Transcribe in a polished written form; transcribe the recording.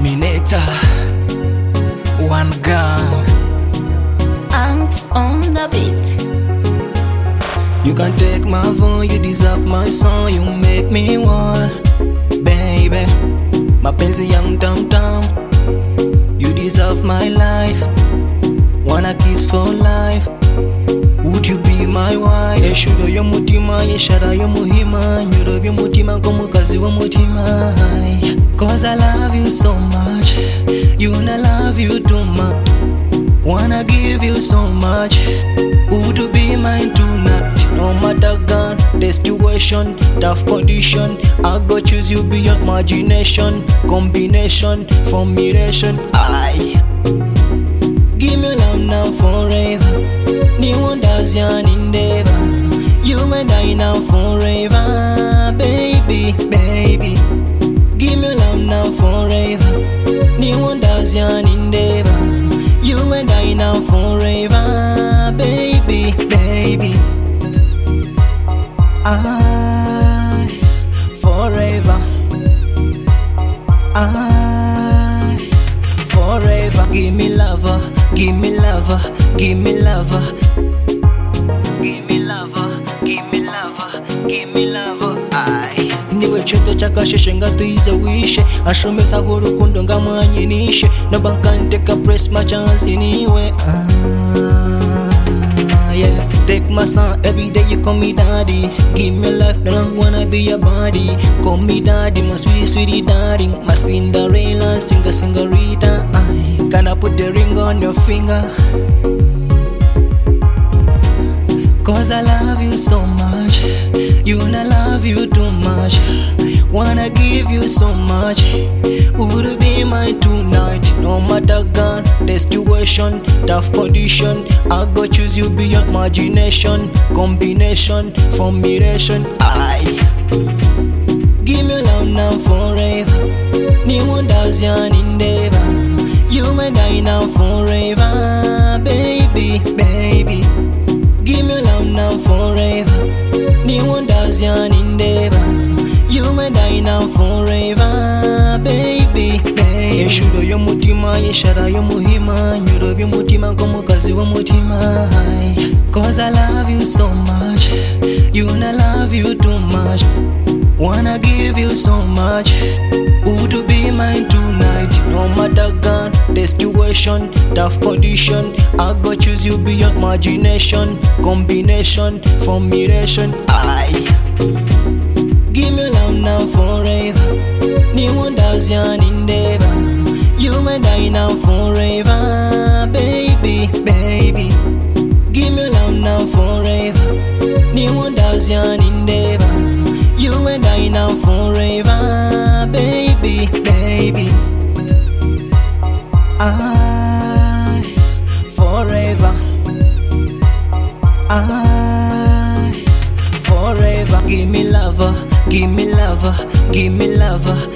Terminator, one gang. Ants on the beat. You can take my phone, you deserve my song, you make me want, baby. Mapenzi yangu tam-tam, you deserve my life. Wanna kiss for life, would you be my wife? Yeshudo yo mutima, yeshara yo muhima, nyuro yo mutima komukazi wa mutima. Cause I love you so much, you na love you too much. Wanna give you so much, would you be mine tonight? No matter gun, the situation, tough condition, I go choose you beyond imagination. Combination, formulation, I give me love now forever. Ni wonders yan endeavor. You and I now forever, baby, baby. Give me love now forever. Ni wonders yan endeavor. You and I now forever, baby, baby. I forever. I forever. Give me lover, give me lover, give me lover. Give me lover, give me lover, give me lover. I niwe choto chakasheshe ngatuize wishe ashomesa kurukundo ngamwanyinishe nobankanteka press machansi niwe yeah. Take my son every day, you call me daddy. Give me life, no longer wanna be your body. Call me daddy, my sweetie, sweetie daddy. My Cinderella, singer, singerita. Can I put the ring on your finger? Cause I love you so much, you and I love you too much. Wanna give you so much, would you be mine tonight? No matter gun, the situation, tough condition, I go choose you beyond imagination. Combination, formulation, I give me love now forever. Ni wonders yan endeavor. You and I now forever, baby, baby. Give me love now forever. Ni wonders yan endeavor. You and I now forever, baby, baby. Yeshudo yo mutima, yeshara yo muhima, nyuro yo mutima komukazi wa mutima. Cause I love you so much, you and I love you too much. Wanna give you so much, would you be mine tonight? No matter gun, the situation, tough condition, I go choose you beyond imagination. Combination, formulation, I give me love now forever. Ni wonders yan endeavor. You and I now forever, baby, baby. Give me love now forever. Ni wonders yan endeavor. You and I now forever, baby, baby. I forever. I forever. Give me lover, give me lover, give me lover.